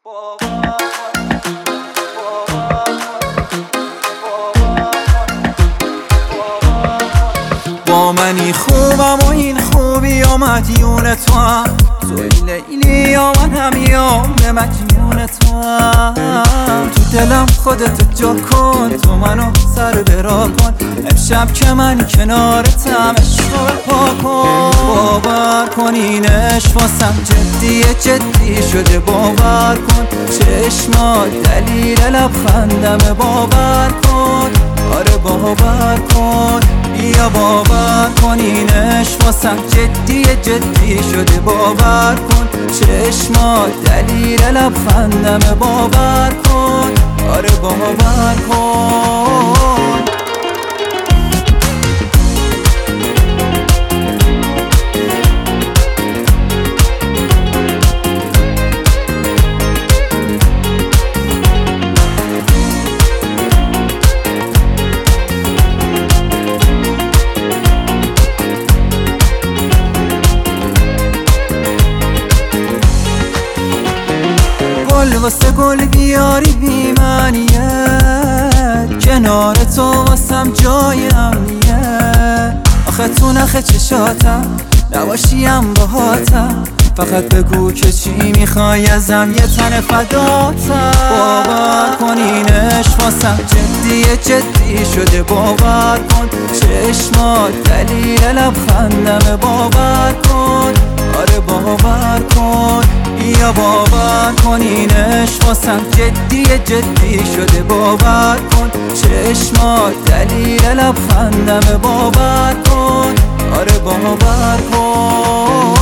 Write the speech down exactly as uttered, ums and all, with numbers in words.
با منی خوبم و این خوبی و مدیون تو هم، توی لیلی یا من همیام به مجنون تو هم. تو دلم خودت جا کن، تو منو سر برا کن، امشب که من کنارتم عشق پا کن. باور کن این عشق واسم جدیه، جدی شده باور کن، چشمات دلیل لبخندم باور کن، آره باور کن، بیا باور کن این عشق واسم جدیه، جدی شده باور کن، چشمات دلیل لبخندم باور کن، آره باور کن. گل واسه گل بیاری بی معنیت، کنار تو واسم جای امنیت، آخه تو نخه چشاتم نباشیم باهاتم، فقط بگو که چی میخوای ازم یه تن فداتم. باور کن این عشق واسم جدیه، جدی شده باور کن، چشمات دلیل لبخندم باور کن، آره باور کن، بیا باور کن این عشق واسم جدیه، جدی شده باور کن، چشمات دلیل لبخندم باور کن، آره باور کن.